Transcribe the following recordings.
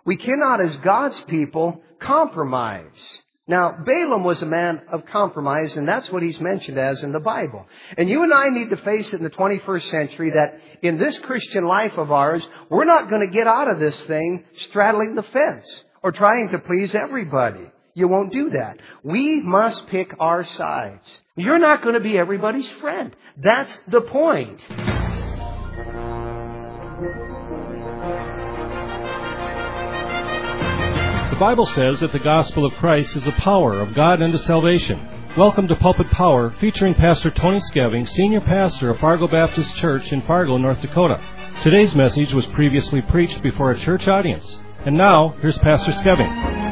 We cannot, as God's people, compromise. Now, Balaam was a man of compromise, and that's what he's mentioned as in the Bible. And you and I need to face it in the 21st century that in this Christian life of ours, we're not going to get out of this thing straddling the fence or trying to please everybody. You won't do that. We must pick our sides. You're not going to be everybody's friend. That's the point. The Bible says that the gospel of Christ is the power of God unto salvation. Welcome to Pulpit Power, featuring Pastor Tony Skeving, Senior Pastor of Fargo Baptist Church in Fargo, North Dakota. Today's message was previously preached before a church audience. And now, here's Pastor Skeving.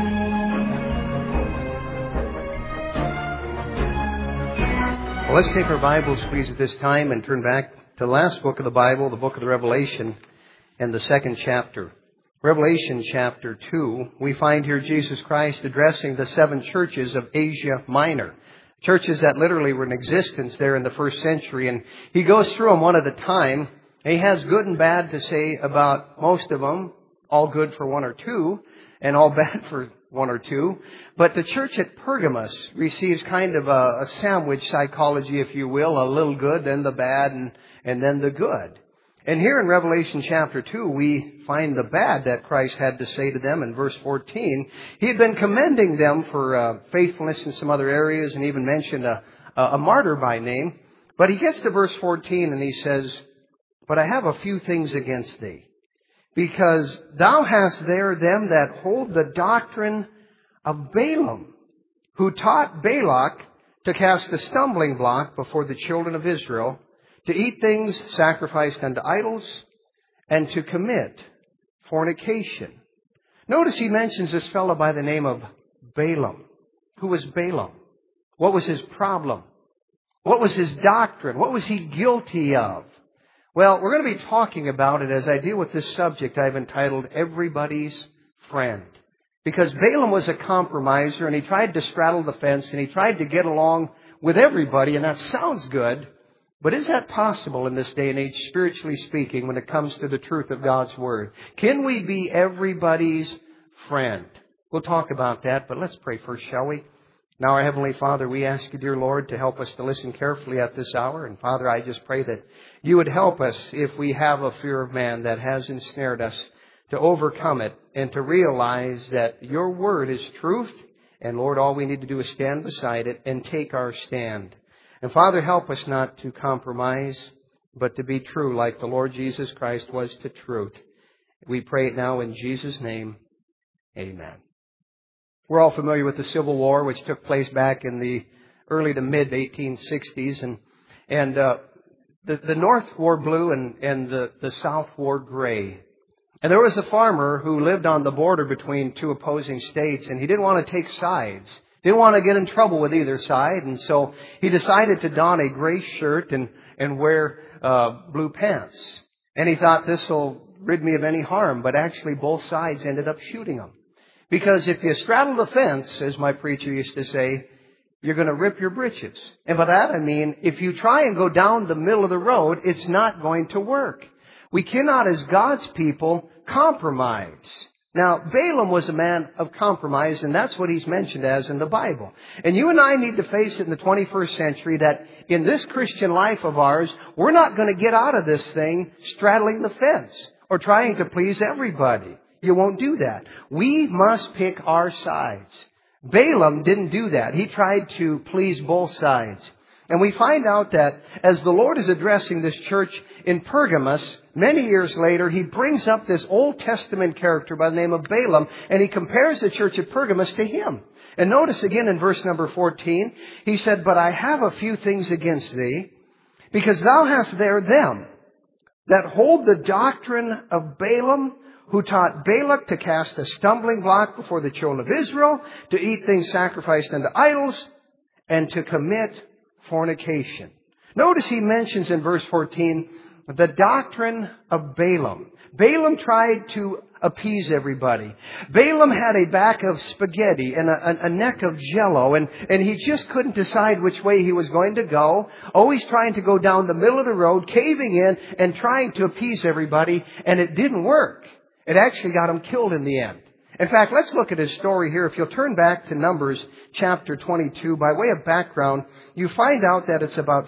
Well, let's take our Bibles, please, at this time and turn back to the last book of the Bible, the book of the Revelation, and the second chapter. Revelation chapter 2, we find here Jesus Christ addressing the 7 churches of Asia Minor. Churches that literally were in existence there in the first century. And he goes through them one at a time. He has good and bad to say about most of them. All good for one or two, and all bad for one or two. But the church at Pergamos receives kind of a sandwich psychology, if you will. A little good, then the bad, and then the good. And here in Revelation chapter 2, we find the bad that Christ had to say to them in verse 14. He had been commending them for faithfulness in some other areas and even mentioned a martyr by name. But he gets to verse 14 and he says, "But I have a few things against thee, because thou hast there them that hold the doctrine of Balaam, who taught Balak to cast a stumbling block before the children of Israel, to eat things sacrificed unto idols, and to commit fornication." Notice he mentions this fellow by the name of Balaam. Who was Balaam? What was his problem? What was his doctrine? What was he guilty of? Well, we're going to be talking about it as I deal with this subject I've entitled Everybody's Friend. Because Balaam was a compromiser, and he tried to straddle the fence, and he tried to get along with everybody, and that sounds good. But is that possible in this day and age, spiritually speaking, when it comes to the truth of God's Word? Can we be everybody's friend? We'll talk about that, but let's pray first, shall we? Now, our Heavenly Father, we ask you, dear Lord, to help us to listen carefully at this hour. And Father, I just pray that you would help us if we have a fear of man that has ensnared us, to overcome it and to realize that your Word is truth. And Lord, all we need to do is stand beside it and take our stand. And Father, help us not to compromise, but to be true like the Lord Jesus Christ was to truth. We pray it now in Jesus' name. Amen. We're all familiar with the Civil War, which took place back in the early to mid 1860s. And the North wore blue and the South wore gray. And there was a farmer who lived on the border between two opposing states, and he didn't want to take sides. Didn't want to get in trouble with either side, and so he decided to don a gray shirt and wear blue pants. And he thought, this will rid me of any harm, but actually both sides ended up shooting him. Because if you straddle the fence, as my preacher used to say, you're going to rip your britches. And by that I mean, if you try and go down the middle of the road, it's not going to work. We cannot, as God's people, compromise. Now, Balaam was a man of compromise, and that's what he's mentioned as in the Bible. And you and I need to face it in the 21st century that in this Christian life of ours, we're not going to get out of this thing straddling the fence or trying to please everybody. You won't do that. We must pick our sides. Balaam didn't do that. He tried to please both sides. And we find out that as the Lord is addressing this church in Pergamos, many years later, he brings up this Old Testament character by the name of Balaam, and he compares the church at Pergamos to him. And notice again in verse number 14, he said, "But I have a few things against thee, because thou hast there them that hold the doctrine of Balaam, who taught Balak to cast a stumbling block before the children of Israel, to eat things sacrificed unto idols, and to commit fornication." Notice he mentions in verse 14 the doctrine of Balaam. Balaam tried to appease everybody. Balaam had a back of spaghetti and a neck of jello, and he just couldn't decide which way he was going to go, always trying to go down the middle of the road, caving in and trying to appease everybody, and it didn't work. It actually got him killed in the end. In fact, let's look at his story here. If you'll turn back to Numbers chapter 22, by way of background, you find out that it's about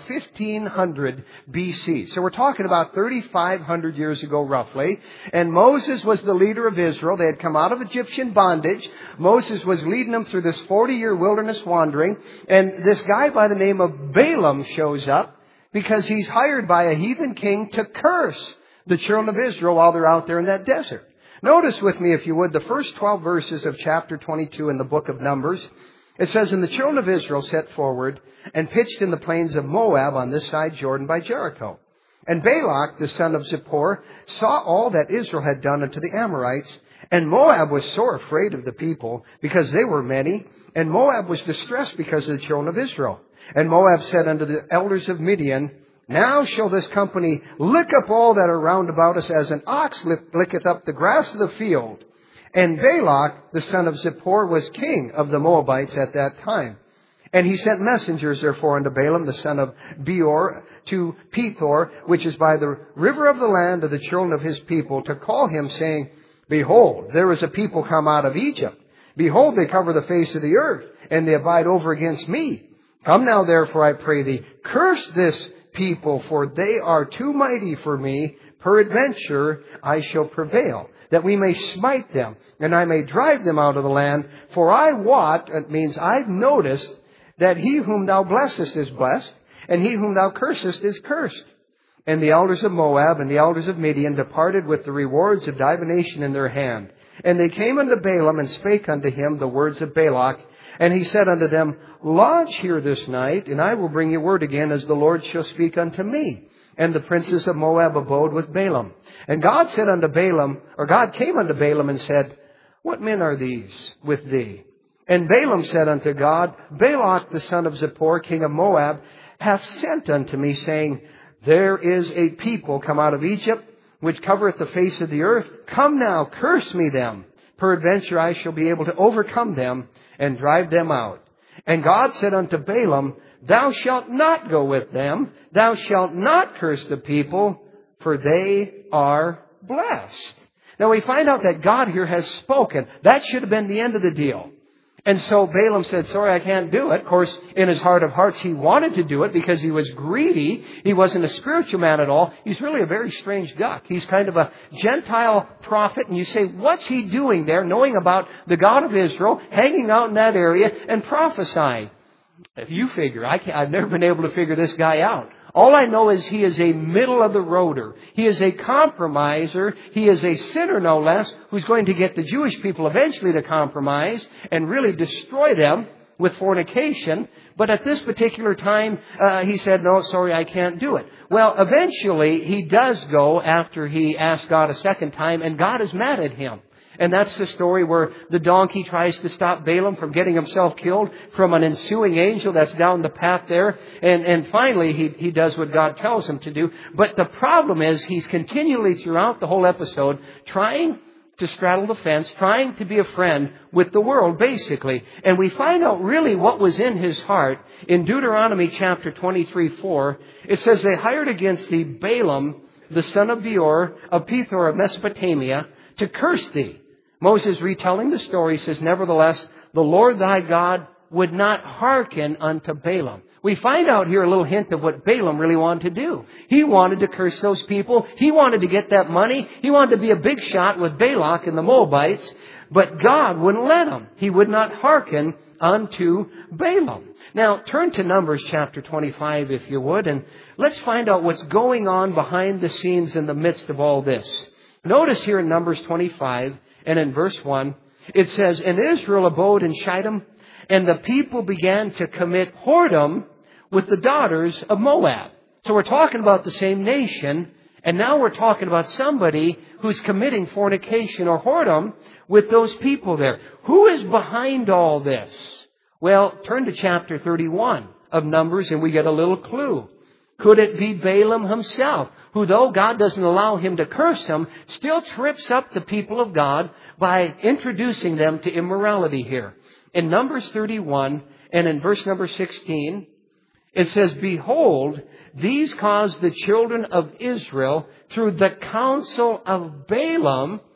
1500 BC. So we're talking about 3,500 years ago, roughly. And Moses was the leader of Israel. They had come out of Egyptian bondage. Moses was leading them through this 40-year wilderness wandering. And this guy by the name of Balaam shows up because he's hired by a heathen king to curse the children of Israel while they're out there in that desert. Notice with me, if you would, the first 12 verses of chapter 22 in the book of Numbers. It says, "And the children of Israel set forward and pitched in the plains of Moab on this side Jordan by Jericho. And Balak, the son of Zippor, saw all that Israel had done unto the Amorites. And Moab was sore afraid of the people, because they were many. And Moab was distressed because of the children of Israel. And Moab said unto the elders of Midian, Now shall this company lick up all that are round about us, as an ox licketh up the grass of the field. And Balak, the son of Zippor, was king of the Moabites at that time. And he sent messengers, therefore, unto Balaam, the son of Beor, to Pethor, which is by the river of the land of the children of his people, to call him, saying, Behold, there is a people come out of Egypt. Behold, they cover the face of the earth, and they abide over against me. Come now, therefore, I pray thee, curse this people, for they are too mighty for me. Peradventure I shall prevail, that we may smite them, and I may drive them out of the land. For I wot, it means I've noticed, that he whom thou blessest is blessed, and he whom thou cursest is cursed. And the elders of Moab and the elders of Midian departed with the rewards of divination in their hand. And they came unto Balaam and spake unto him the words of Balak. And he said unto them, Lodge here this night, and I will bring you word again, as the Lord shall speak unto me. And the princes of Moab abode with Balaam. And God said unto Balaam, or God came unto Balaam and said, What men are these with thee? And Balaam said unto God, Balak the son of Zippor, king of Moab, hath sent unto me, saying, There is a people come out of Egypt, which covereth the face of the earth. Come now, curse me them. Peradventure I shall be able to overcome them and drive them out. And God said unto Balaam, Thou shalt not go with them. Thou shalt not curse the people, for they are blessed. Now we find out that God here has spoken. That should have been the end of the deal. And so Balaam said, sorry, I can't do it. Of course, in his heart of hearts, he wanted to do it because he was greedy. He wasn't a spiritual man at all. He's really a very strange duck. He's kind of a Gentile prophet. And you say, what's he doing there, knowing about the God of Israel, hanging out in that area and prophesying? If you figure, I've never been able to figure this guy out. All I know is he is a middle-of-the-roader. He is a compromiser. He is a sinner, no less, who's going to get the Jewish people eventually to compromise and really destroy them with fornication. But at this particular time, he said, no, sorry, I can't do it. Well, eventually, he does go after he asked God a second time, and God is mad at him. And that's the story where the donkey tries to stop Balaam from getting himself killed from an ensuing angel that's down the path there. And finally, he does what God tells him to do. But the problem is he's continually throughout the whole episode trying to straddle the fence, trying to be a friend with the world, basically. And we find out really what was in his heart in Deuteronomy chapter 23:4. It says, they hired against thee Balaam, the son of Beor, of Pethor of Mesopotamia, to curse thee. Moses, retelling the story, says, nevertheless, the Lord thy God would not hearken unto Balaam. We find out here a little hint of what Balaam really wanted to do. He wanted to curse those people. He wanted to get that money. He wanted to be a big shot with Balak and the Moabites. But God wouldn't let him. He would not hearken unto Balaam. Now, turn to Numbers chapter 25, if you would, and let's find out what's going on behind the scenes in the midst of all this. Notice here in Numbers 25 and in verse 1, it says, And Israel abode in Shittim, and the people began to commit whoredom with the daughters of Moab. So we're talking about the same nation, and now we're talking about somebody who's committing fornication or whoredom with those people there. Who is behind all this? Well, turn to chapter 31 of Numbers, and we get a little clue. Could it be Balaam himself, who, though God doesn't allow him to curse him, still trips up the people of God by introducing them to immorality here? In Numbers 31 and in verse number 16, it says, Behold, these caused the children of Israel through the counsel of Balaam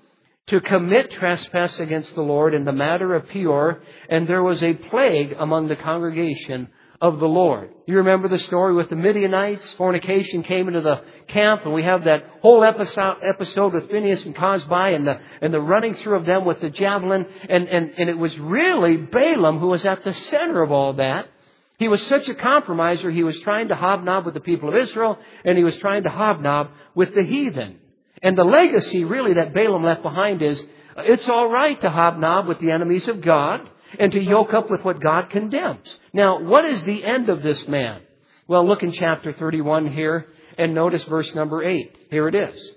to commit trespass against the Lord in the matter of Peor, and there was a plague among the congregation of the Lord. You remember the story with the Midianites? Fornication came into the camp, and we have that whole episode with Phinehas and Cosbi and the running through of them with the javelin. And it was really Balaam who was at the center of all that. He was such a compromiser. He was trying to hobnob with the people of Israel, and he was trying to hobnob with the heathen. And the legacy really that Balaam left behind is, it's all right to hobnob with the enemies of God and to yoke up with what God condemns. Now, what is the end of this man? Well, look in chapter 31 here and notice verse number 8. Here it is.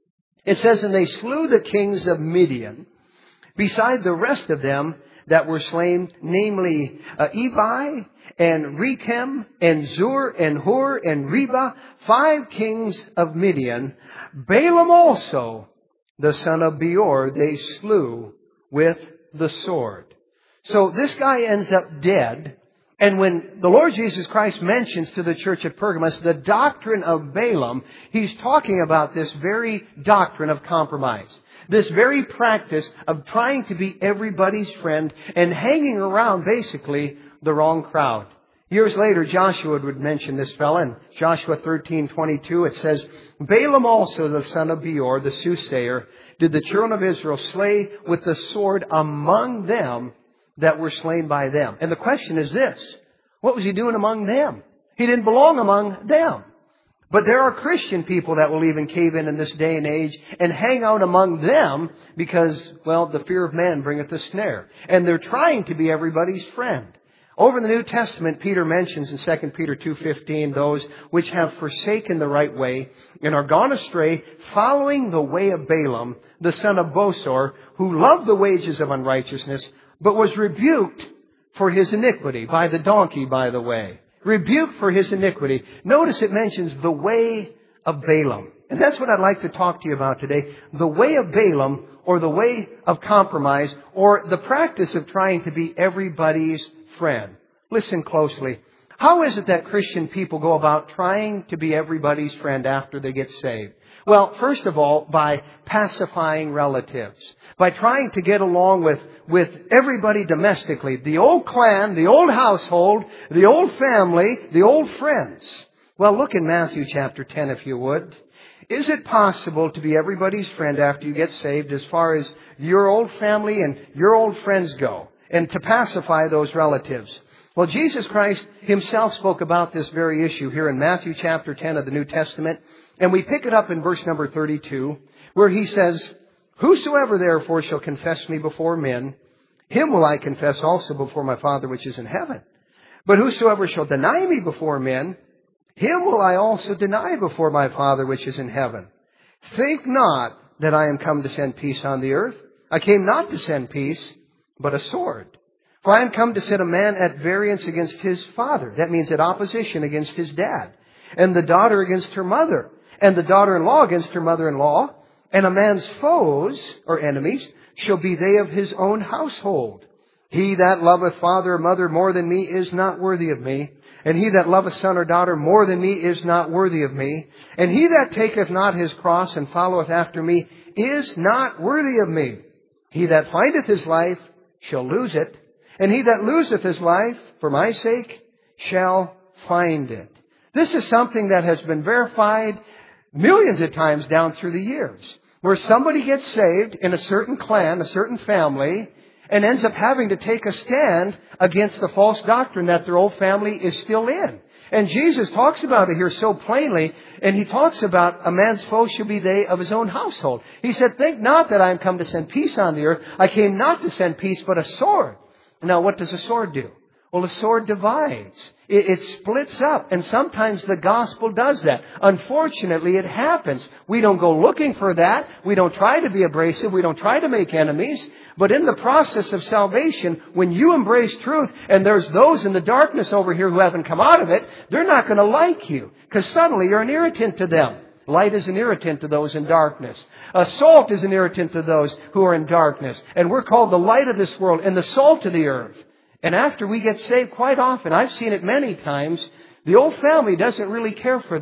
It says, and they slew the kings of Midian, beside the rest of them that were slain, namely Evi and Rechem and Zur and Hur and Reba, 5 kings of Midian. Balaam also, the son of Beor, they slew with the sword. So this guy ends up dead. And when the Lord Jesus Christ mentions to the church at Pergamos the doctrine of Balaam, He's talking about this very doctrine of compromise. This very practice of trying to be everybody's friend and hanging around basically the wrong crowd. Years later, Joshua would mention this fellow. In Joshua 13:22, it says, Balaam also, the son of Beor, the soothsayer, did the children of Israel slay with the sword among them that were slain by them. And the question is this: what was he doing among them? He didn't belong among them. But there are Christian people that will even cave in this day and age and hang out among them because, well, the fear of man bringeth a snare. And they're trying to be everybody's friend. Over in the New Testament, Peter mentions in 2 Peter 2:15, those which have forsaken the right way and are gone astray, following the way of Balaam, the son of Bosor, who loved the wages of unrighteousness, but was rebuked for his iniquity. By the donkey, by the way. Rebuked for his iniquity. Notice it mentions the way of Balaam. And that's what I'd like to talk to you about today. The way of Balaam, or the way of compromise, or the practice of trying to be everybody's friend. Listen closely. How is it that Christian people go about trying to be everybody's friend after they get saved? Well, first of all, by pacifying relatives. By trying to get along with everybody domestically. The old clan, the old household, the old family, the old friends. Well, look in Matthew chapter 10 if you would. Is it possible to be everybody's friend after you get saved as far as your old family and your old friends go? And to pacify those relatives. Well, Jesus Christ Himself spoke about this very issue here in Matthew chapter 10 of the New Testament. And we pick it up in verse number 32, where He says, Whosoever therefore shall confess me before men, him will I confess also before my Father which is in heaven. But whosoever shall deny me before men, him will I also deny before my Father which is in heaven. Think not that I am come to send peace on the earth. I came not to send peace, but a sword. For I am come to set a man at variance against his father. That means at opposition against his dad. And the daughter against her mother. And the daughter-in-law against her mother-in-law. And a man's foes, or enemies, shall be they of his own household. He that loveth father or mother more than me is not worthy of me. And he that loveth son or daughter more than me is not worthy of me. And he that taketh not his cross and followeth after me is not worthy of me. He that findeth his life shall lose it. And he that loseth his life for my sake shall find it. This is something that has been verified millions of times down through the years, where somebody gets saved in a certain clan, a certain family, and ends up having to take a stand against the false doctrine that their old family is still in. And Jesus talks about it here so plainly, and He talks about a man's foes shall be they of his own household. He said, think not that I am come to send peace on the earth. I came not to send peace, but a sword. Now, what does a sword do? Well, a sword divides. It splits up. And sometimes the gospel does that. Unfortunately, it happens. We don't go looking for that. We don't try to be abrasive. We don't try to make enemies. But in the process of salvation, when you embrace truth, and there's those in the darkness over here who haven't come out of it, they're not going to like you. Because suddenly you're an irritant to them. Light is an irritant to those in darkness. Salt is an irritant to those who are in darkness. And we're called the light of this world and the salt of the earth. And after we get saved, quite often, I've seen it many times, the old family doesn't really care for that.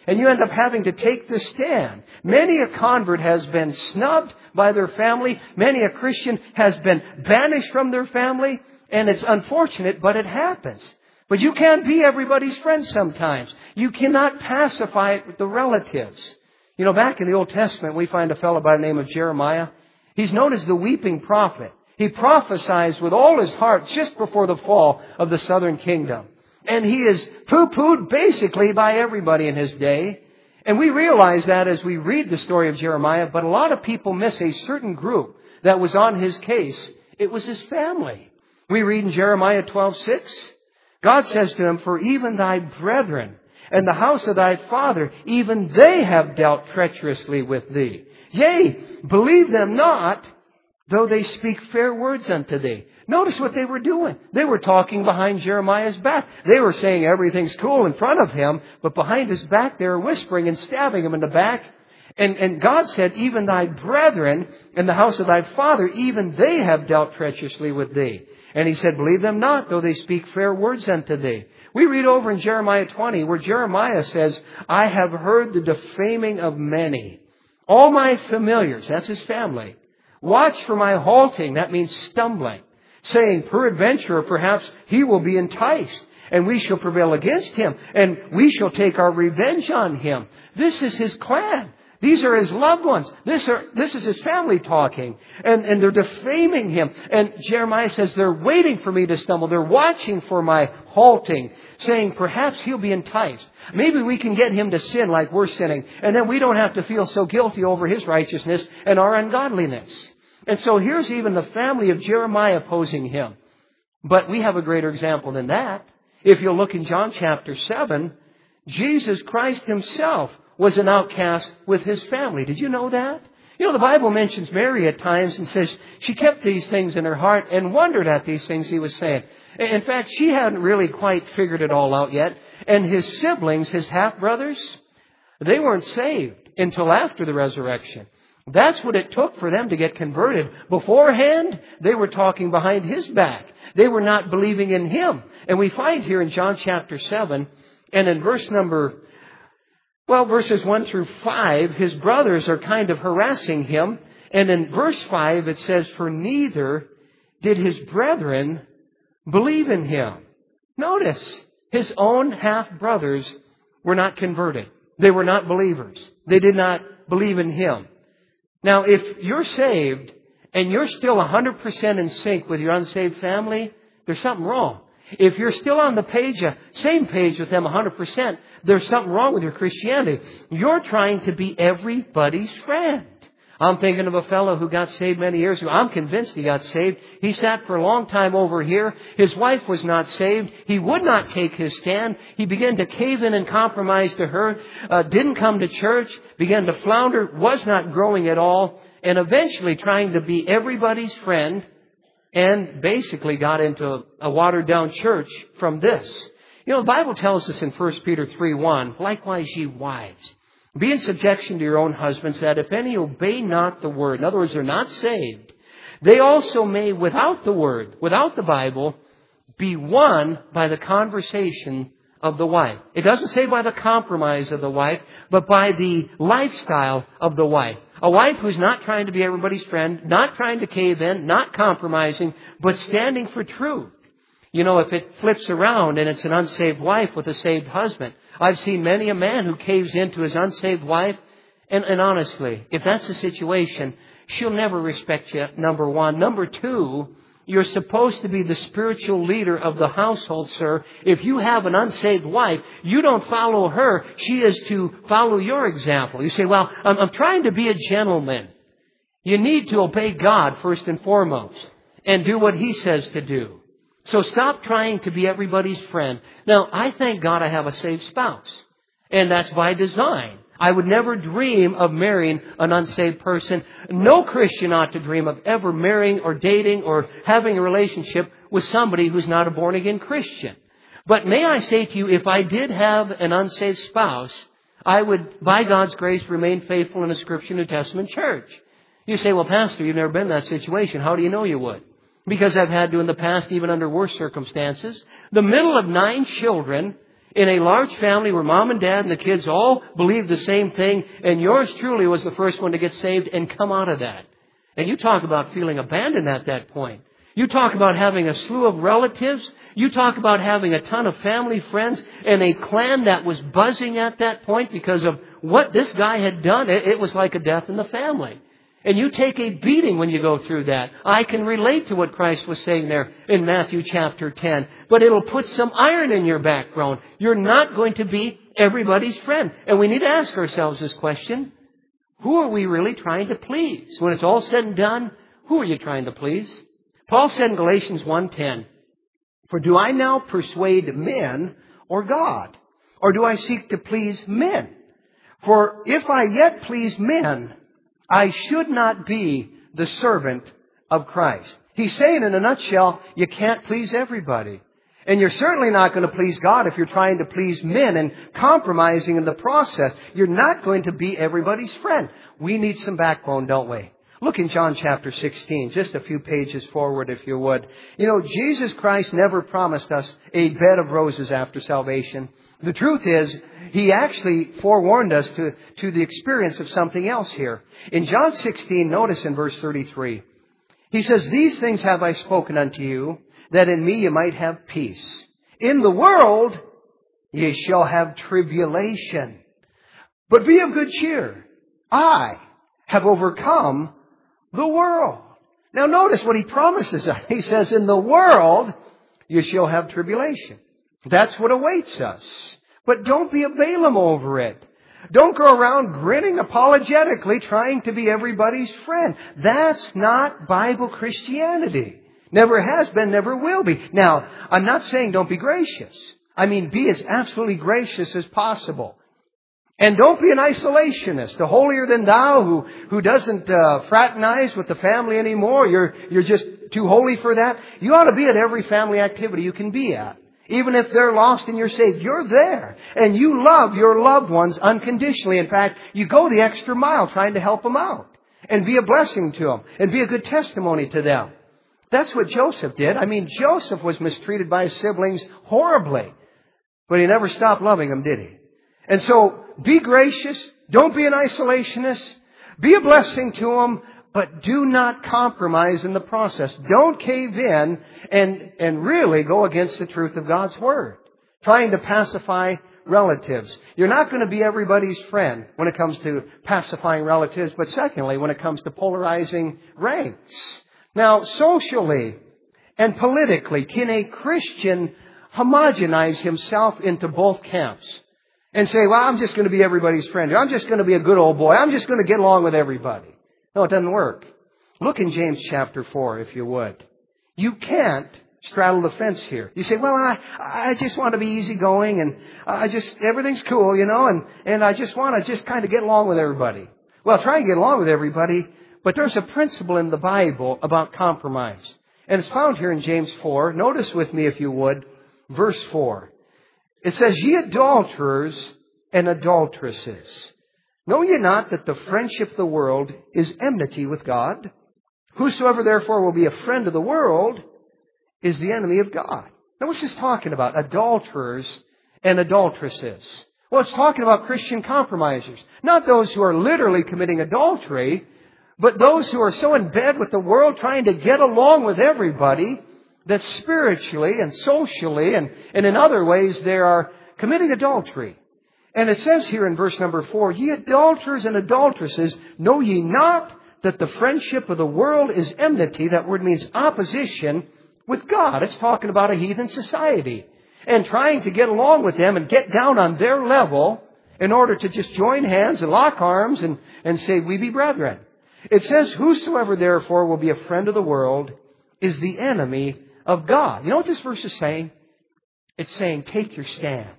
And you end up having to take the stand. Many a convert has been snubbed by their family. Many a Christian has been banished from their family. And it's unfortunate, but it happens. But you can't be everybody's friend sometimes. You cannot pacify it with the relatives. You know, back in the Old Testament, we find a fellow by the name of Jeremiah. He's known as the weeping prophet. He prophesies with all his heart just before the fall of the southern kingdom. And he is poo-pooed basically by everybody in his day. And we realize that as we read the story of Jeremiah, but a lot of people miss a certain group that was on his case. It was his family. We read in Jeremiah 12:6, God says to him, "For even thy brethren and the house of thy father, even they have dealt treacherously with thee. Yea, believe them not, though they speak fair words unto thee." Notice what they were doing. They were talking behind Jeremiah's back. They were saying everything's cool in front of him, but behind his back they were whispering and stabbing him in the back. And God said, "Even thy brethren and the house of thy father, even they have dealt treacherously with thee." And he said, "Believe them not, though they speak fair words unto thee." We read over in Jeremiah 20 where Jeremiah says, "I have heard the defaming of many. All my familiars," that's his family, "watch for my halting," that means stumbling, saying, "Peradventure, perhaps he will be enticed, and we shall prevail against him, and we shall take our revenge on him." This is his clan. These are his loved ones. This is his family talking. And they're defaming him. And Jeremiah says, "They're waiting for me to stumble. They're watching for my halting," saying, "Perhaps he'll be enticed. Maybe we can get him to sin like we're sinning. And then we don't have to feel so guilty over his righteousness and our ungodliness." And so here's even the family of Jeremiah opposing him. But we have a greater example than that. If you'll look in John chapter 7, Jesus Christ himself was an outcast with his family. Did you know that? You know, the Bible mentions Mary at times and says she kept these things in her heart and wondered at these things he was saying. In fact, she hadn't really quite figured it all out yet. And his siblings, his half-brothers, they weren't saved until after the resurrection. That's what it took for them to get converted. Beforehand, they were talking behind his back. They were not believing in him. And we find here in John chapter 7 and in verses 1 through 5, his brothers are kind of harassing him. And in verse 5, it says, "For neither did his brethren believe in him." Notice, his own half-brothers were not converted. They were not believers. They did not believe in him. Now, if you're saved and you're still 100% in sync with your unsaved family, there's something wrong. If you're still on the same page with them 100%, there's something wrong with your Christianity. You're trying to be everybody's friend. I'm thinking of a fellow who got saved many years ago. I'm convinced he got saved. He sat for a long time over here. His wife was not saved. He would not take his stand. He began to cave in and compromise to her. Didn't come to church. Began to flounder. Was not growing at all. And eventually trying to be everybody's friend. And basically got into a watered-down church from this. You know, the Bible tells us in 1 Peter 3:1, "Likewise, ye wives, be in subjection to your own husbands, that if any obey not the word," in other words, they're not saved, "they also may, without the word," without the Bible, "be won by the conversation of the wife." It doesn't say by the compromise of the wife, but by the lifestyle of the wife. A wife who's not trying to be everybody's friend, not trying to cave in, not compromising, but standing for truth. You know, if it flips around and it's an unsaved wife with a saved husband, I've seen many a man who caves into his unsaved wife, and honestly, if that's the situation, she'll never respect you, number one. Number two, you're supposed to be the spiritual leader of the household, sir. If you have an unsaved wife, you don't follow her. She is to follow your example. You say, "Well, I'm trying to be a gentleman." You need to obey God first and foremost and do what He says to do. So stop trying to be everybody's friend. Now, I thank God I have a saved spouse. And that's by design. I would never dream of marrying an unsaved person. No Christian ought to dream of ever marrying or dating or having a relationship with somebody who's not a born-again Christian. But may I say to you, if I did have an unsaved spouse, I would, by God's grace, remain faithful in a Scripture New Testament church. You say, "Well, Pastor, you've never been in that situation. How do you know you would?" Because I've had to in the past, even under worse circumstances. The middle of 9 children in a large family where mom and dad and the kids all believed the same thing, and yours truly was the first one to get saved and come out of that. And you talk about feeling abandoned at that point. You talk about having a slew of relatives. You talk about having a ton of family friends and a clan that was buzzing at that point because of what this guy had done. It was like a death in the family. And you take a beating when you go through that. I can relate to what Christ was saying there in Matthew chapter 10. But it'll put some iron in your backbone. You're not going to be everybody's friend. And we need to ask ourselves this question. Who are we really trying to please? When it's all said and done, who are you trying to please? Paul said in Galatians 1:10, "For do I now persuade men or God? Or do I seek to please men? For if I yet please men, I should not be the servant of Christ." He's saying in a nutshell, you can't please everybody. And you're certainly not going to please God if you're trying to please men and compromising in the process. You're not going to be everybody's friend. We need some backbone, don't we? Look in John chapter 16, just a few pages forward if you would. You know, Jesus Christ never promised us a bed of roses after salvation. The truth is, He actually forewarned us to the experience of something else here. In John 16, notice in verse 33, He says, "These things have I spoken unto you, that in me you might have peace. In the world ye shall have tribulation. But be of good cheer. I have overcome the world." Now notice what He promises us. He says, in the world you shall have tribulation. That's what awaits us. But don't be a Balaam over it. Don't go around grinning apologetically trying to be everybody's friend. That's not Bible Christianity. Never has been, never will be. Now, I'm not saying don't be gracious. I mean, be as absolutely gracious as possible. And don't be an isolationist, a holier than thou who doesn't fraternize with the family anymore. You're just too holy for that. You ought to be at every family activity you can be at. Even if they're lost and you're saved, you're there. And you love your loved ones unconditionally. In fact, you go the extra mile trying to help them out. And be a blessing to them. And be a good testimony to them. That's what Joseph did. I mean, Joseph was mistreated by his siblings horribly. But he never stopped loving them, did he? And so, be gracious. Don't be an isolationist. Be a blessing to them. But do not compromise in the process. Don't cave in and really go against the truth of God's Word. Trying to pacify relatives. You're not going to be everybody's friend when it comes to pacifying relatives. But secondly, when it comes to polarizing ranks. Now, socially and politically, can a Christian homogenize himself into both camps? And say, well, I'm just going to be everybody's friend. I'm just going to be a good old boy. I'm just going to get along with everybody. No, it doesn't work. Look in James chapter 4, if you would. You can't straddle the fence here. You say, well, I just want to be easygoing and everything's cool, you know, and I just want to just kind of get along with everybody. Well, try and get along with everybody, but there's a principle in the Bible about compromise. And it's found here in James 4. Notice with me, if you would, verse 4. It says, "Ye adulterers and adulteresses, know ye not that the friendship of the world is enmity with God? Whosoever therefore will be a friend of the world is the enemy of God." Now what's this talking about? Adulterers and adulteresses. Well, it's talking about Christian compromisers. Not those who are literally committing adultery, but those who are so in bed with the world trying to get along with everybody that spiritually and socially and in other ways they are committing adultery. And it says here in verse number 4, "Ye adulterers and adulteresses, know ye not that the friendship of the world is enmity?" That word means opposition with God. It's talking about a heathen society. And trying to get along with them and get down on their level in order to just join hands and lock arms and say, "We be brethren." It says, "Whosoever therefore will be a friend of the world is the enemy of God." You know what this verse is saying? It's saying, take your stand.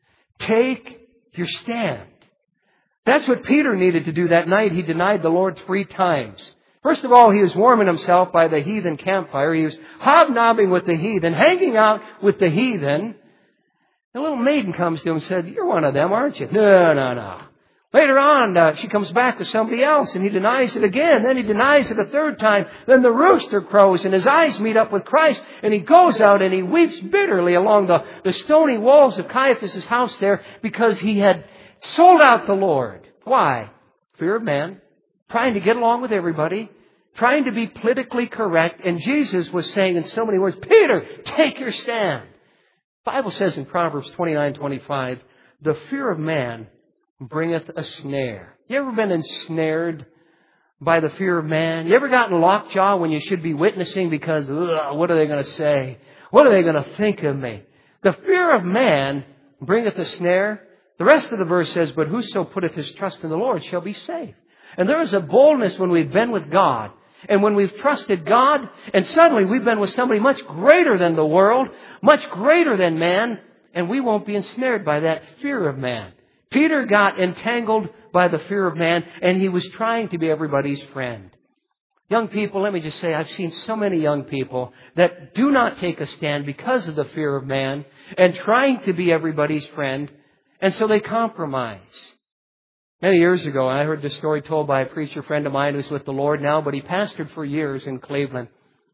Take your stand. That's what Peter needed to do that night. He denied the Lord 3 times. First of all, he was warming himself by the heathen campfire. He was hobnobbing with the heathen, hanging out with the heathen. A little maiden comes to him and said, "You're one of them, aren't you?" No. Later on, she comes back with somebody else, and he denies it again. Then he denies it a third time. Then the rooster crows, and his eyes meet up with Christ, and he goes out and he weeps bitterly along the stony walls of Caiaphas' house there because he had sold out the Lord. Why? Fear of man, trying to get along with everybody, trying to be politically correct. And Jesus was saying in so many words, Peter, take your stand. The Bible says in Proverbs 29:25, the fear of man bringeth a snare. You ever been ensnared by the fear of man? You ever gotten lockjaw when you should be witnessing because, what are they going to say? What are they going to think of me? The fear of man bringeth a snare. The rest of the verse says, but whoso putteth his trust in the Lord shall be safe. And there is a boldness when we've been with God and when we've trusted God, and suddenly we've been with somebody much greater than the world, much greater than man, and we won't be ensnared by that fear of man. Peter got entangled by the fear of man, and he was trying to be everybody's friend. Young people, let me just say, I've seen so many young people that do not take a stand because of the fear of man and trying to be everybody's friend, and so they compromise. Many years ago, I heard this story told by a preacher friend of mine who's with the Lord now, but he pastored for years in Cleveland.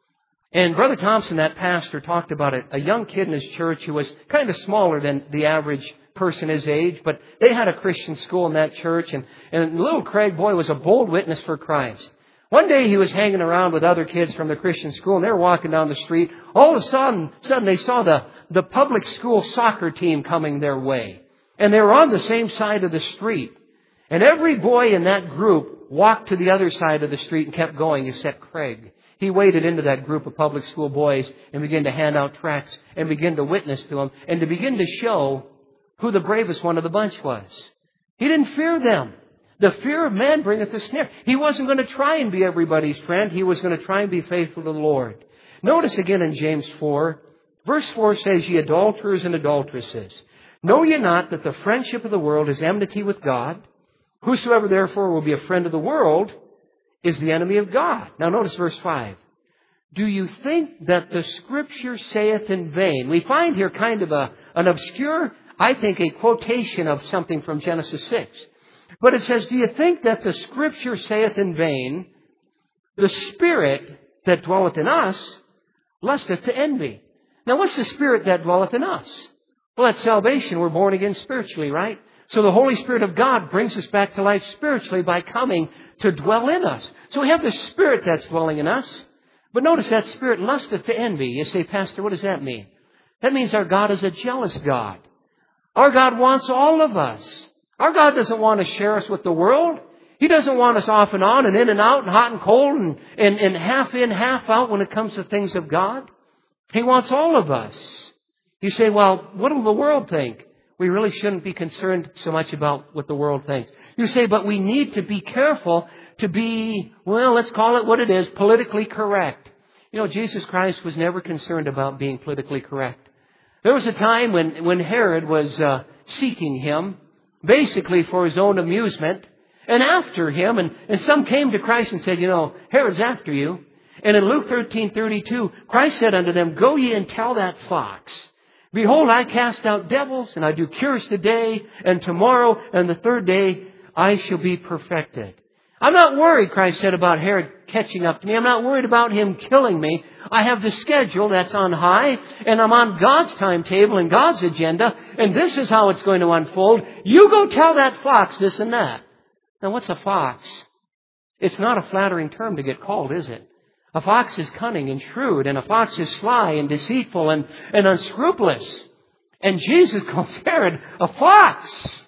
And Brother Thompson, that pastor, talked about a young kid in his church who was kind of smaller than the average person his age, but they had a Christian school in that church, and little Craig, boy, was a bold witness for Christ. One day he was hanging around with other kids from the Christian school, and they were walking down the street. All of a sudden they saw the public school soccer team coming their way, and they were on the same side of the street. And every boy in that group walked to the other side of the street and kept going except Craig. He waded into that group of public school boys and began to hand out tracts and begin to witness to them and to begin to show who the bravest one of the bunch was. He didn't fear them. The fear of man bringeth a snare. He wasn't going to try and be everybody's friend. He was going to try and be faithful to the Lord. Notice again in James 4, verse 4 says, ye adulterers and adulteresses, know ye not that the friendship of the world is enmity with God? Whosoever therefore will be a friend of the world is the enemy of God. Now notice verse 5. Do you think that the Scripture saith in vain? We find here kind of an obscure, I think, a quotation of something from Genesis 6. But it says, do you think that the Scripture saith in vain, the Spirit that dwelleth in us lusteth to envy? Now what's the Spirit that dwelleth in us? Well, that's salvation. We're born again spiritually, right? So the Holy Spirit of God brings us back to life spiritually by coming to dwell in us. So we have the Spirit that's dwelling in us. But notice that Spirit lusteth to envy. You say, Pastor, what does that mean? That means our God is a jealous God. Our God wants all of us. Our God doesn't want to share us with the world. He doesn't want us off and on and in and out and hot and cold and half in, half out when it comes to things of God. He wants all of us. You say, well, what will the world think? We really shouldn't be concerned so much about what the world thinks. You say, but we need to be careful to be, well, let's call it what it is, politically correct. You know, Jesus Christ was never concerned about being politically correct. There was a time when Herod was seeking him, basically for his own amusement, and after him, and some came to Christ and said, you know, Herod's after you. And in Luke 13:32, Christ said unto them, go ye and tell that fox, behold, I cast out devils, and I do cures today, and tomorrow, and the third day, I shall be perfected. I'm not worried, Christ said, about Herod catching up to me. I'm not worried about him killing me. I have the schedule that's on high, and I'm on God's timetable and God's agenda, and this is how it's going to unfold. You go tell that fox this and that. Now, what's a fox? It's not a flattering term to get called, is it? A fox is cunning and shrewd, and a fox is sly and deceitful and unscrupulous. And Jesus calls Herod a fox.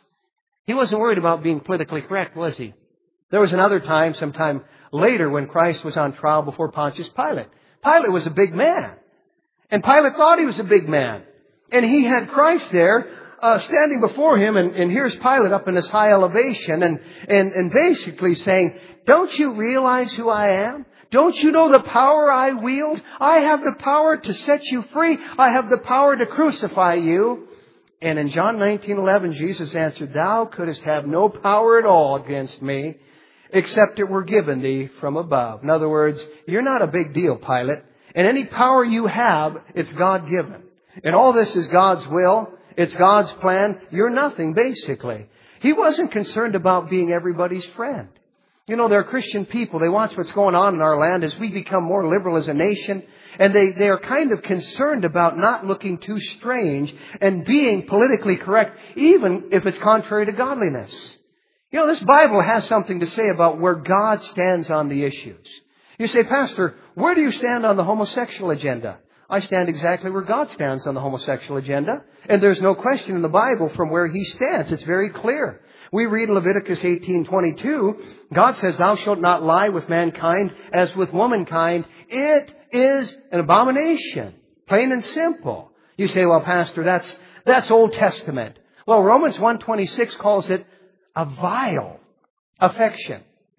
He wasn't worried about being politically correct, was he? There was another time, sometime later, when Christ was on trial before Pontius Pilate. Pilate was a big man. And Pilate thought he was a big man. And he had Christ there standing before him, and here's Pilate up in this high elevation and basically saying, don't you realize who I am? Don't you know the power I wield? I have the power to set you free. I have the power to crucify you. And in John 19:11, Jesus answered, thou couldst have no power at all against me, except it were given thee from above. In other words, you're not a big deal, Pilate. And any power you have, it's God-given. And all this is God's will. It's God's plan. You're nothing, basically. He wasn't concerned about being everybody's friend. You know, there are Christian people. They watch what's going on in our land as we become more liberal as a nation. And they are kind of concerned about not looking too strange and being politically correct, even if it's contrary to godliness. You know, this Bible has something to say about where God stands on the issues. You say, Pastor, where do you stand on the homosexual agenda? I stand exactly where God stands on the homosexual agenda. And there's no question in the Bible from where He stands. It's very clear. We read in Leviticus 18:22, God says, Thou shalt not lie with mankind as with womankind. It is an abomination. Plain and simple. You say, well, Pastor, that's Old Testament. Well, Romans 1:26 calls it a vile affection.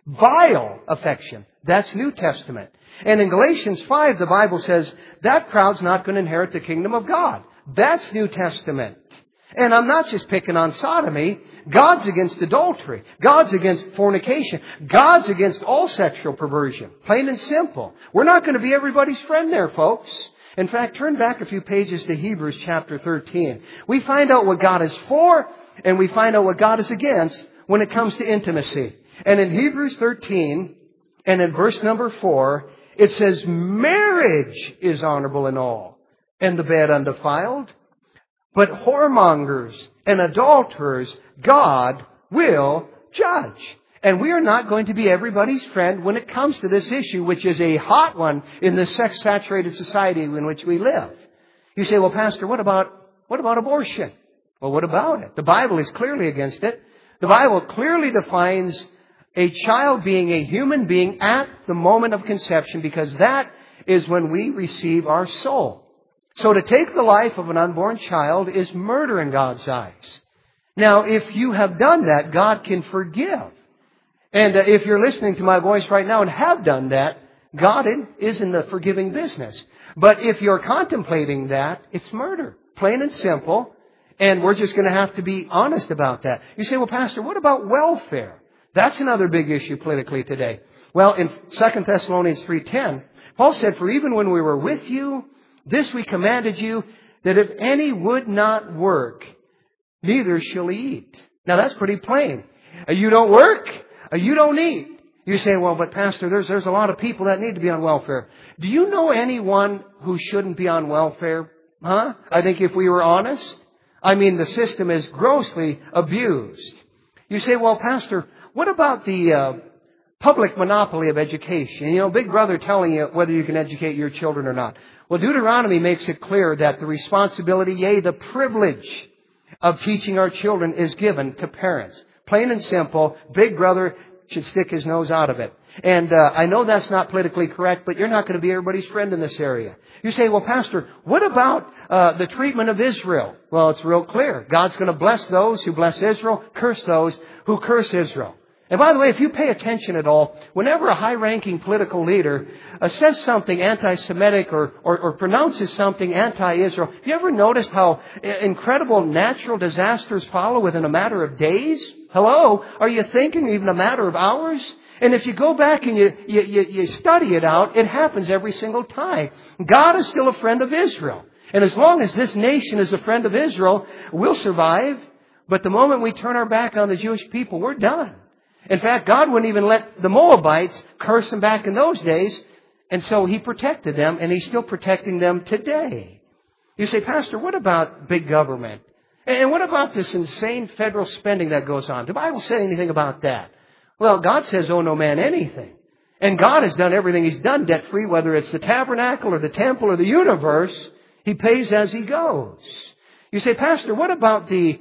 Vile affection. That's New Testament. And in Galatians 5, the Bible says, that crowd's not going to inherit the kingdom of God. That's New Testament. And I'm not just picking on sodomy. God's against adultery. God's against fornication. God's against all sexual perversion. Plain and simple. We're not going to be everybody's friend there, folks. In fact, turn back a few pages to Hebrews chapter 13. We find out what God is for, and we find out what God is against when it comes to intimacy. And in Hebrews 13, and in verse number 4, it says, marriage is honorable in all, and the bed undefiled. But whoremongers and adulterers, God will judge. And we are not going to be everybody's friend when it comes to this issue, which is a hot one in the sex-saturated society in which we live. You say, well, Pastor, what about abortion? Well, what about it? The Bible is clearly against it. The Bible clearly defines a child being a human being at the moment of conception, because that is when we receive our soul. So to take the life of an unborn child is murder in God's eyes. Now, if you have done that, God can forgive. And if you're listening to my voice right now and have done that, God is in the forgiving business. But if you're contemplating that, it's murder. Plain and simple. And we're just going to have to be honest about that. You say, well, Pastor, what about welfare? That's another big issue politically today. Well, in 2 Thessalonians 3:10, Paul said, for even when we were with you, this we commanded you, that if any would not work, neither shall he eat. Now that's pretty plain. You don't work, you don't eat. You say, well, but Pastor, there's a lot of people that need to be on welfare. Do you know anyone who shouldn't be on welfare? Huh? I think if we were honest, the system is grossly abused. You say, well, Pastor, what about the public monopoly of education? You know, Big Brother telling you whether you can educate your children or not. Well, Deuteronomy makes it clear that the responsibility, yea, the privilege of teaching our children is given to parents. Plain and simple, Big Brother should stick his nose out of it. And I know that's not politically correct, but you're not going to be everybody's friend in this area. You say, well, Pastor, what about the treatment of Israel? Well, it's real clear. God's going to bless those who bless Israel, curse those who curse Israel. And by the way, if you pay attention at all, whenever a high-ranking political leader says something anti-Semitic or pronounces something anti-Israel, have you ever noticed how incredible natural disasters follow within a matter of days? Hello? Are you thinking even a matter of hours? And if you go back and you study it out, it happens every single time. God is still a friend of Israel. And as long as this nation is a friend of Israel, we'll survive. But the moment we turn our back on the Jewish people, we're done. In fact, God wouldn't even let the Moabites curse them back in those days. And so He protected them, and He's still protecting them today. You say, Pastor, what about big government? And what about this insane federal spending that goes on? Does the Bible say anything about that? Well, God says, owe no man anything. And God has done everything He's done debt-free, whether it's the tabernacle or the temple or the universe. He pays as He goes. You say, Pastor, what about the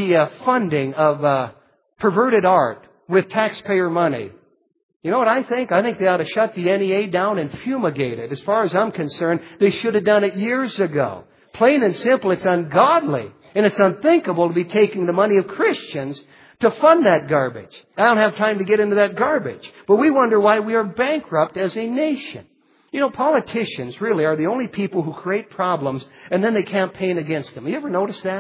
funding of perverted art with taxpayer money? You know what I think? I think they ought to shut the NEA down and fumigate it. As far as I'm concerned, they should have done it years ago. Plain and simple, it's ungodly. And it's unthinkable to be taking the money of Christians to fund that garbage. I don't have time to get into that garbage. But we wonder why we are bankrupt as a nation. You know, politicians really are the only people who create problems and then they campaign against them. You ever notice that?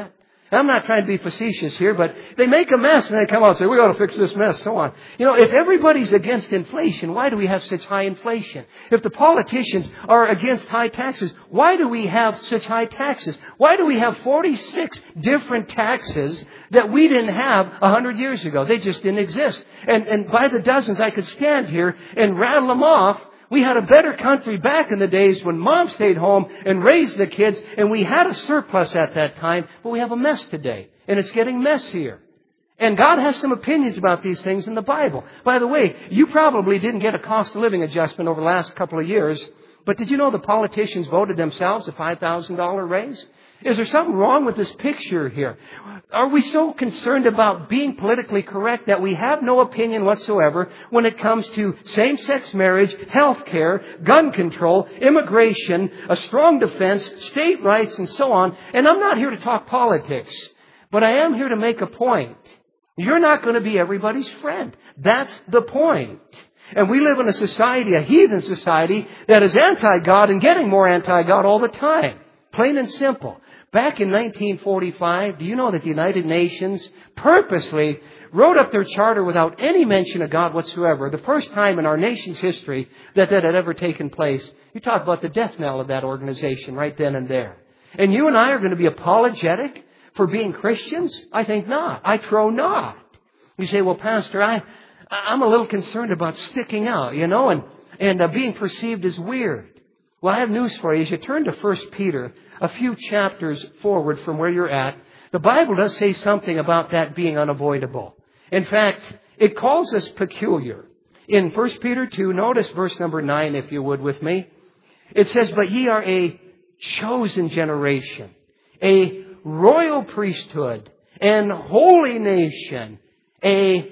I'm not trying to be facetious here, but they make a mess and they come out and say, we got to fix this mess, so on. If everybody's against inflation, why do we have such high inflation? If the politicians are against high taxes, why do we have such high taxes? Why do we have 46 different taxes that we didn't have 100 years ago? They just didn't exist. And by the dozens, I could stand here and rattle them off. We had a better country back in the days when Mom stayed home and raised the kids, and we had a surplus at that time, but we have a mess today, and it's getting messier. And God has some opinions about these things in the Bible. By the way, you probably didn't get a cost of living adjustment over the last couple of years, but did you know the politicians voted themselves a $5,000 raise? Is there something wrong with this picture here? Are we so concerned about being politically correct that we have no opinion whatsoever when it comes to same-sex marriage, health care, gun control, immigration, a strong defense, state rights, and so on? And I'm not here to talk politics, but I am here to make a point. You're not going to be everybody's friend. That's the point. And we live in a society, a heathen society, that is anti-God and getting more anti-God all the time. Plain and simple. Back in 1945, do you know that the United Nations purposely wrote up their charter without any mention of God whatsoever? The first time in our nation's history that had ever taken place. You talk about the death knell of that organization right then and there. And you and I are going to be apologetic for being Christians? I think not. I trow not. You say, well, Pastor, I'm a little concerned about sticking out, and being perceived as weird. Well, I have news for you. As you turn to 1 Peter, a few chapters forward from where you're at, the Bible does say something about that being unavoidable. In fact, it calls us peculiar. In 1 Peter 2, notice verse number 9, if you would, with me. It says, but ye are a chosen generation, a royal priesthood, and holy nation, a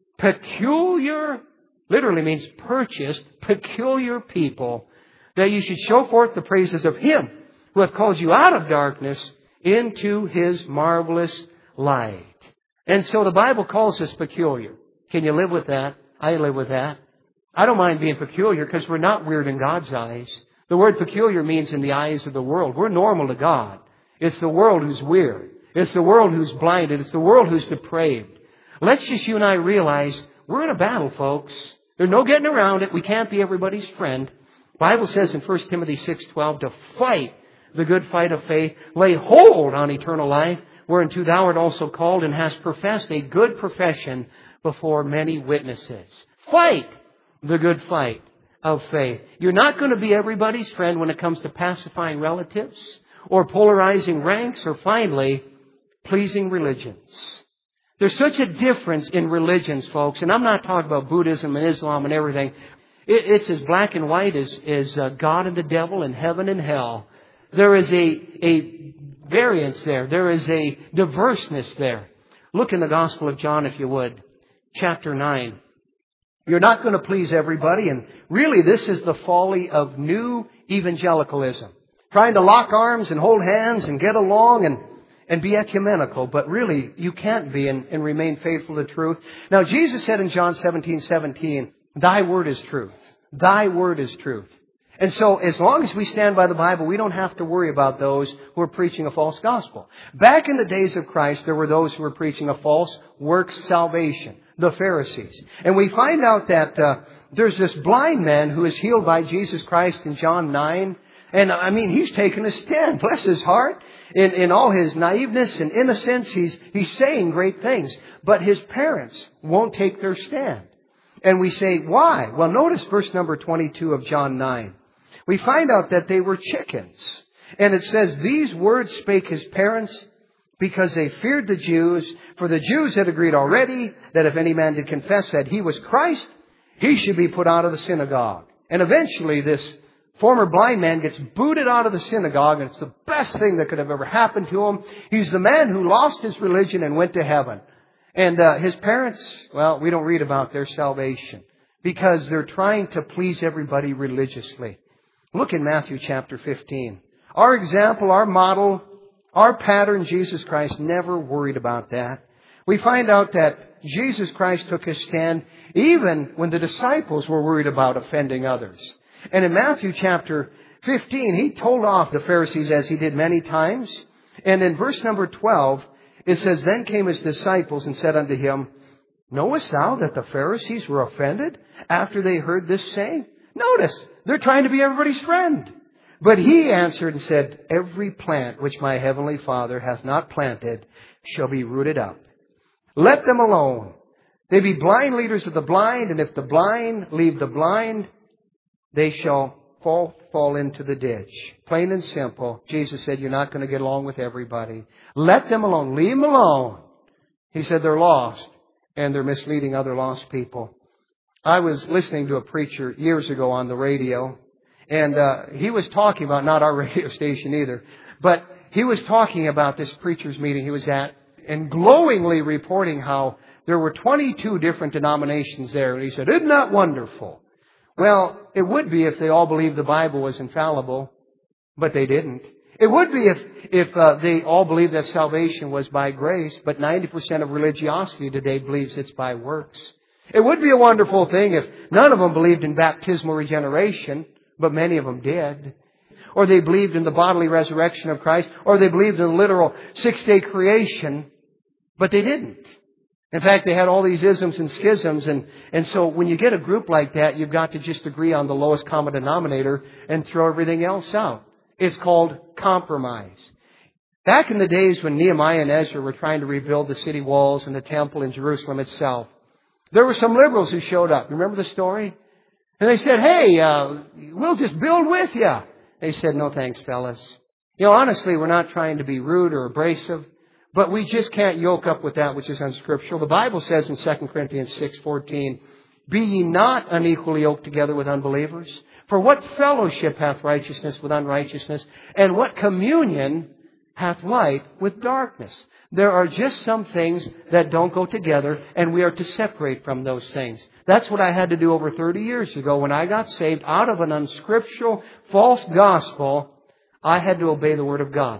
peculiar, literally means purchased, peculiar people, that you should show forth the praises of Him who hath called you out of darkness into His marvelous light. And so the Bible calls us peculiar. Can you live with that? I live with that. I don't mind being peculiar because we're not weird in God's eyes. The word peculiar means in the eyes of the world. We're normal to God. It's the world who's weird. It's the world who's blinded. It's the world who's depraved. Let's just you and I realize we're in a battle, folks. There's no getting around it. We can't be everybody's friend. The Bible says in 1 Timothy 6:12 to fight the good fight of faith, lay hold on eternal life, whereunto thou art also called and hast professed a good profession before many witnesses. Fight the good fight of faith. You're not going to be everybody's friend when it comes to pacifying relatives or polarizing ranks or finally pleasing religions. There's such a difference in religions, folks, and I'm not talking about Buddhism and Islam and everything. It's as black and white as God and the devil and heaven and hell. There is a variance there. There is a diverseness there. Look in the Gospel of John, if you would, chapter 9. You're not going to please everybody, and really this is the folly of new evangelicalism. Trying to lock arms and hold hands and get along and be ecumenical, but really you can't be and remain faithful to truth. Now Jesus said in John 17:17, Thy word is truth. Thy word is truth. And so as long as we stand by the Bible, we don't have to worry about those who are preaching a false gospel. Back in the days of Christ, there were those who were preaching a false works salvation, the Pharisees. And we find out that there's this blind man who is healed by Jesus Christ in John 9. And he's taken a stand. Bless his heart. In all his naiveness and innocence, he's saying great things. But his parents won't take their stand. And we say, why? Well, notice verse number 22 of John 9. We find out that they were chickens. And it says, these words spake his parents because they feared the Jews. For the Jews had agreed already that if any man did confess that he was Christ, he should be put out of the synagogue. And eventually this former blind man gets booted out of the synagogue, and it's the best thing that could have ever happened to him. He's the man who lost his religion and went to heaven. And his parents, well, we don't read about their salvation because they're trying to please everybody religiously. Look in Matthew chapter 15. Our example, our model, our pattern, Jesus Christ, never worried about that. We find out that Jesus Christ took his stand even when the disciples were worried about offending others. And in Matthew chapter 15, he told off the Pharisees as he did many times. And in verse number 12, It says, Then came his disciples and said unto him, Knowest thou that the Pharisees were offended after they heard this saying? Notice, they're trying to be everybody's friend. But he answered and said, Every plant which my heavenly Father hath not planted shall be rooted up. Let them alone. They be blind leaders of the blind, and if the blind lead the blind, they shall fall into the ditch. Plain and simple. Jesus said, you're not going to get along with everybody. Let them alone. Leave them alone. He said they're lost, and they're misleading other lost people. I was listening to a preacher years ago on the radio, and he was talking about, not our radio station either, but he was talking about this preacher's meeting he was at, and glowingly reporting how there were 22 different denominations there. And he said, isn't that wonderful? Well, it would be if they all believed the Bible was infallible, but they didn't. It would be if they all believed that salvation was by grace, but 90% of religiosity today believes it's by works. It would be a wonderful thing if none of them believed in baptismal regeneration, but many of them did. Or they believed in the bodily resurrection of Christ, or they believed in the literal 6-day creation, but they didn't. In fact, they had all these isms and schisms, and so when you get a group like that, you've got to just agree on the lowest common denominator and throw everything else out. It's called compromise. Back in the days when Nehemiah and Ezra were trying to rebuild the city walls and the temple in Jerusalem itself, there were some liberals who showed up. Remember the story? And they said, hey, we'll just build with you. They said, no thanks, fellas. You know, honestly, we're not trying to be rude or abrasive, but we just can't yoke up with that which is unscriptural. The Bible says in 2 Corinthians 6:14, Be ye not unequally yoked together with unbelievers. For what fellowship hath righteousness with unrighteousness? And what communion hath light with darkness? There are just some things that don't go together, and we are to separate from those things. That's what I had to do over 30 years ago. When I got saved out of an unscriptural, false gospel, I had to obey the Word of God.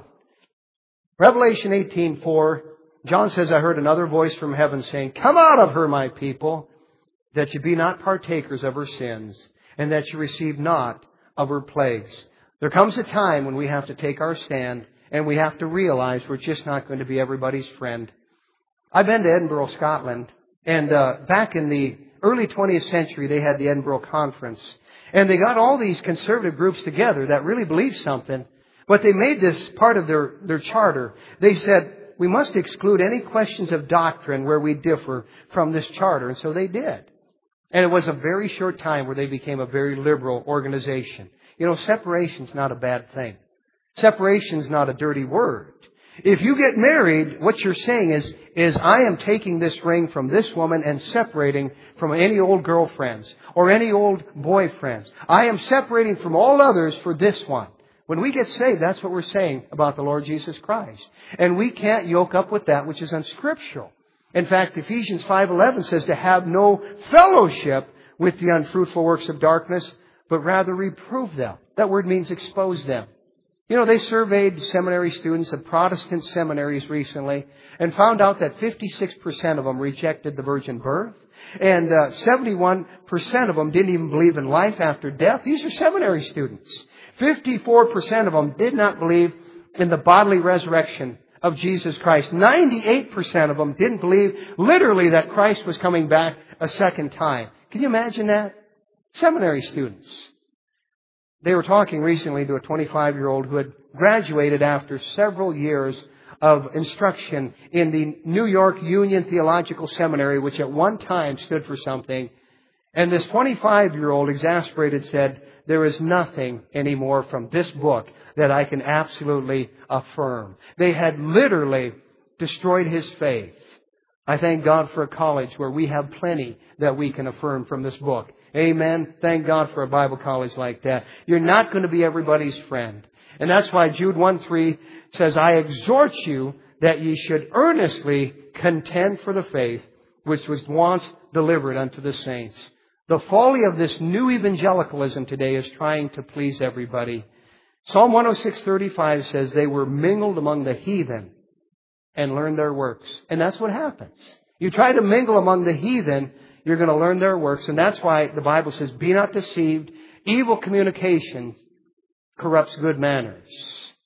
Revelation 18:4, John says, I heard another voice from heaven saying, Come out of her, my people, that you be not partakers of her sins, and that you receive not of her plagues. There comes a time when we have to take our stand, and we have to realize we're just not going to be everybody's friend. I've been to Edinburgh, Scotland, and back in the early 20th century, they had the Edinburgh Conference. And they got all these conservative groups together that really believed something, but they made this part of their charter. They said, we must exclude any questions of doctrine where we differ from this charter. And so they did. And it was a very short time where they became a very liberal organization. You know, separation's not a bad thing. Separation's not a dirty word. If you get married, what you're saying is I am taking this ring from this woman and separating from any old girlfriends or any old boyfriends. I am separating from all others for this one. When we get saved, that's what we're saying about the Lord Jesus Christ. And we can't yoke up with that which is unscriptural. In fact, Ephesians 5:11 says to have no fellowship with the unfruitful works of darkness, but rather reprove them. That word means expose them. You know, they surveyed seminary students at Protestant seminaries recently and found out that 56% of them rejected the virgin birth, and 71% of them didn't even believe in life after death. These are seminary students. 54% of them did not believe in the bodily resurrection of Jesus Christ. 98% of them didn't believe literally that Christ was coming back a second time. Can you imagine that? Seminary students. They were talking recently to a 25-year-old who had graduated after several years of instruction in the New York Union Theological Seminary, which at one time stood for something. And this 25-year-old, exasperated, said, there is nothing anymore from this book that I can absolutely affirm. They had literally destroyed his faith. I thank God for a college where we have plenty that we can affirm from this book. Amen. Thank God for a Bible college like that. You're not going to be everybody's friend. And that's why Jude 1:3 says, I exhort you that ye should earnestly contend for the faith which was once delivered unto the saints. The folly of this new evangelicalism today is trying to please everybody. Psalm 106:35 says they were mingled among the heathen and learned their works. And that's what happens. You try to mingle among the heathen, you're going to learn their works. And that's why the Bible says, be not deceived. Evil communication corrupts good manners.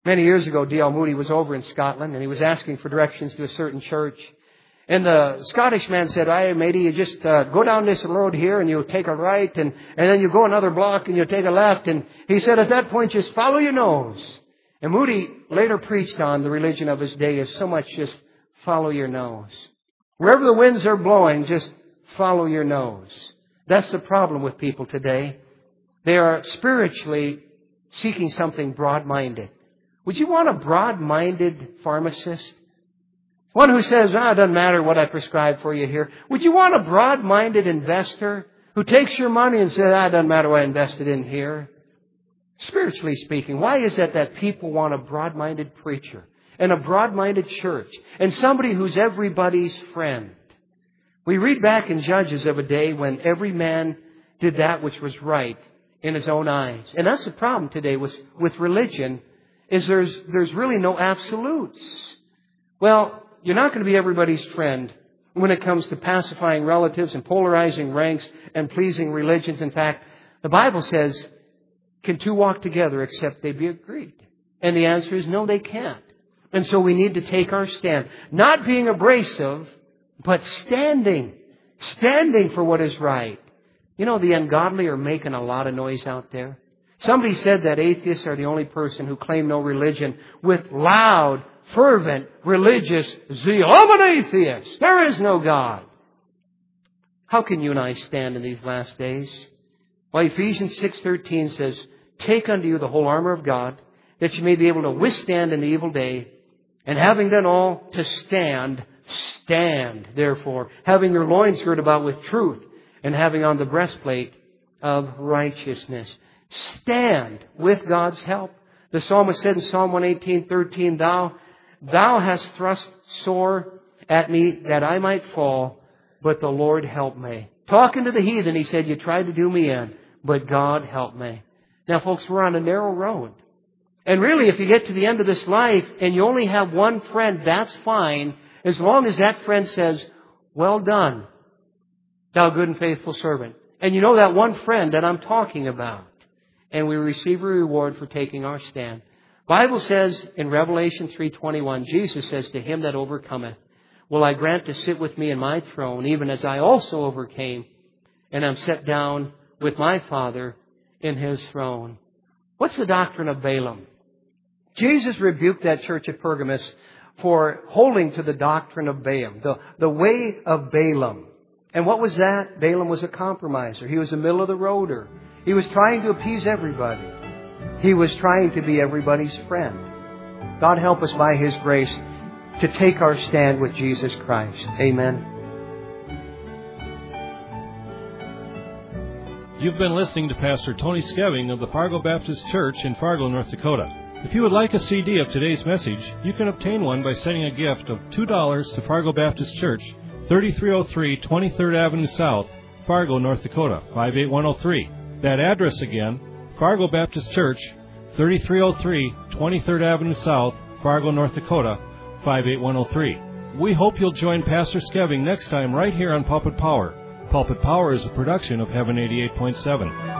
Many years ago, D.L. Moody was over in Scotland, and he was asking for directions to a certain church. And the Scottish man said, "Aye, matey, you just go down this road here, and you'll take a right, and then you go another block, and you'll take a left." And he said, at that point, just follow your nose. And Moody later preached on the religion of his day is so much just follow your nose. Wherever the winds are blowing, just follow your nose. That's the problem with people today. They are spiritually seeking something broad-minded. Would you want a broad-minded pharmacist? One who says, it doesn't matter what I prescribe for you here. Would you want a broad-minded investor who takes your money and says, it doesn't matter what I invested in here? Spiritually speaking, why is it that people want a broad-minded preacher and a broad-minded church and somebody who's everybody's friend? We read back in Judges of a day when every man did that which was right in his own eyes. And that's the problem today with religion, is there's really no absolutes. Well, you're not going to be everybody's friend when it comes to pacifying relatives and polarizing ranks and pleasing religions. In fact, the Bible says, can two walk together except they be agreed? And the answer is no, they can't. And so we need to take our stand. Not being abrasive, but standing for what is right. You know, the ungodly are making a lot of noise out there. Somebody said that atheists are the only person who claim no religion with loud, fervent, religious zeal. I'm an atheist. There is no God. How can you and I stand in these last days? Well, Ephesians 6:13 says, take unto you the whole armor of God, that you may be able to withstand in the evil day, and having done all to stand, stand, therefore, having your loins girt about with truth, and having on the breastplate of righteousness. Stand with God's help. The psalmist said in Psalm 118:13, Thou hast thrust sore at me that I might fall, but the Lord help me. Talking to the heathen, he said, you tried to do me in, but God help me. Now, folks, we're on a narrow road. And really, if you get to the end of this life and you only have one friend, that's fine, as long as that friend says, well done, thou good and faithful servant. And you know that one friend that I'm talking about. And we receive a reward for taking our stand. Bible says in Revelation 3:21, Jesus says, to him that overcometh, will I grant to sit with me in my throne, even as I also overcame, and am set down with my Father in his throne. What's the doctrine of Balaam? Jesus rebuked that church at Pergamos for holding to the doctrine of Balaam, the way of Balaam. And what was that? Balaam was a compromiser. He was a middle-of-the-roader. He was trying to appease everybody. He was trying to be everybody's friend. God help us by His grace to take our stand with Jesus Christ. Amen. You've been listening to Pastor Tony Skeving of the Fargo Baptist Church in Fargo, North Dakota. If you would like a CD of today's message, you can obtain one by sending a gift of $2 to Fargo Baptist Church, 3303 23rd Avenue South, Fargo, North Dakota, 58103. That address again, Fargo Baptist Church, 3303 23rd Avenue South, Fargo, North Dakota, 58103. We hope you'll join Pastor Skeving next time right here on Pulpit Power. Pulpit Power is a production of Heaven 88.7.